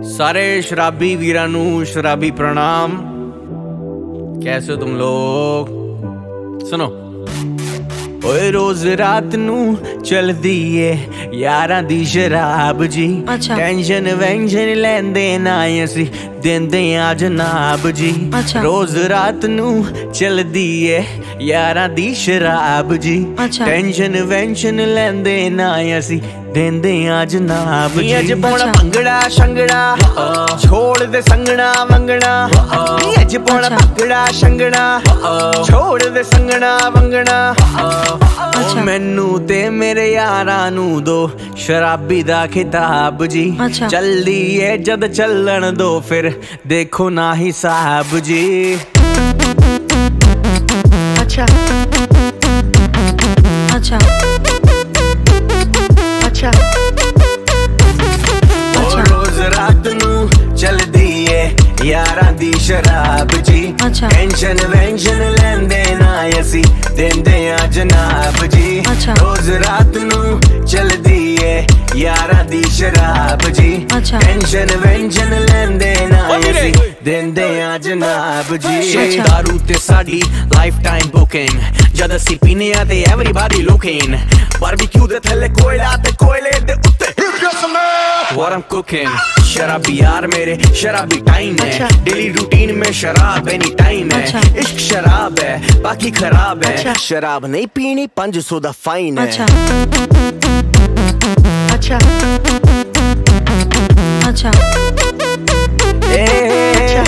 सारे शराबी वीरां नू शराबी प्रणाम। कैसे हो तुम लोग? सुनो, ओए रोज रात नू चलदी है यारां दी शराब जी। अच्छा। टेंशन वेंशन लेंदे ना असी देंदे आ जनाब जी। अच्छा। रोज रात नू चलदी है यारां दी शराब जी। अच्छा। टेंशन वेंशन लेंदे ना असी देंदे आ जनाब जी। अज पौना अच्छा। भंगड़ा शंगड़ा छोड़ दे संगना वंगना। अज पौना अच्छा। भंगड़ा शंगड़ा छोड़ दे संगना वंगना। अच्छा। मैनू ते मेरे यारां नू दो शराबी दा खिताब जी। अच्छा। चलदी है जद चलन दो फिर देखो ना हिसाब जी। अच्छा। अच्छा। अच्छा। अच्छा। रोज रात नू चलदी है यारां दी शराब जी। अच्छा। टेंशन वेंशन लेंदे ना असी देंदे आ जनाब जी। अच्छा। रोज रात नू चलदी है यारां दी शराब जी। अच्छा। टेंशन वेंशन लेंदे ना असी देंदे आ जनाब जी। अच्छा। दारू ते साडी लाइफ टाइम बुकिंग जद असी पीने आ ते एवरीबॉडी लुकिंग। बारबेक्यू दे थल्ले कोयला ते कोयले दे उत्ते What I'm cooking, शराबी यार मेरे शराबी टाइम है। अच्छा। डेली रूटीन में शराब एनी टाइम है। अच्छा। इश्क शराब है बाकी खराब है। अच्छा। शराब नहीं पीनी 500 दा फाइन है। अच्छा। अच्छा। अच्छा। ए,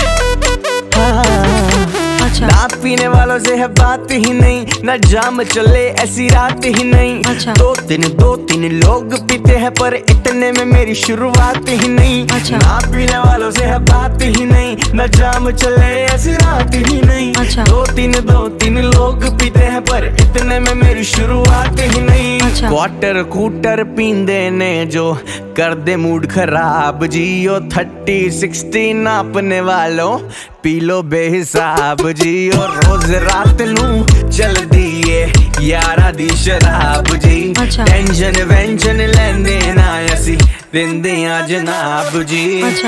अच्छा। ना पीने वालों से है बात ही नहीं, ना जाम चले ऐसी रात ही नहीं। अच्छा। दो तीन लोग पीते हैं पर इतने में मेरी शुरुआत ही नहीं। अच्छा। ना पीने वालों से है बात ही नहीं, ना जाम चले ऐसी रात ही नहीं। अच्छा। दो तीन लोग पीते हैं पर इतने में मेरी शुरुआत ही नहीं। अच्छा। क्वार्टर कूटर पींदे ने जो कर दे मूड खराब जी। ओ 30-60 नापने वालों पी लो बेहिसाब जी। और रोज रात नू चलदी है यारा दी शराब जी। अच्छा। टेंशन वेंशन लेंदे ना असी देंदे आ जनाब जी। अच्छा।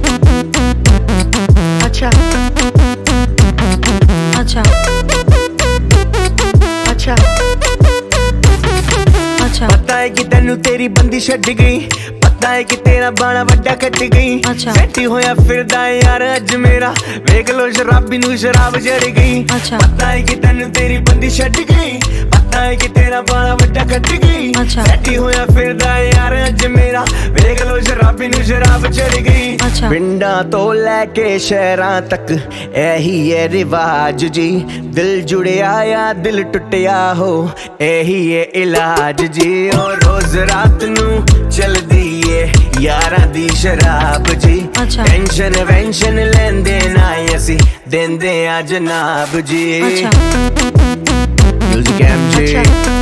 अच्छा। अच्छा। अच्छा। अच्छा। पता है कि तेनू तेरी बंदी छड्ड गई, पता है कि तेरा बाणा वड्डा कट गई। अच्छा। सैटी होया फिरदा यार अज मेरा वेख लो शराबी नू शराब चढ़ गई। अच्छा। पता है कि तेनू तेरी बंदी छड्ड गई, पता है कि तेरा बाणा वड्डा कट गई। अच्छा। सैटी होया फिरदा यार अज मेरा वेख लो शराबी नू शराब चढ़ गई। अच्छा। पिंडा तो लैके शहरां तक यही है रिवाज जी। दिल जुड़िया या दिल टुटिया हो यही है इलाज जी। और रोज रात नू चलदी है यारां दी शराब जी। अच्छा। टेंशन वेंशन लेंदे ना असी देंदे आ जनाब जी। अच्छा। Music MJ. अच्छा।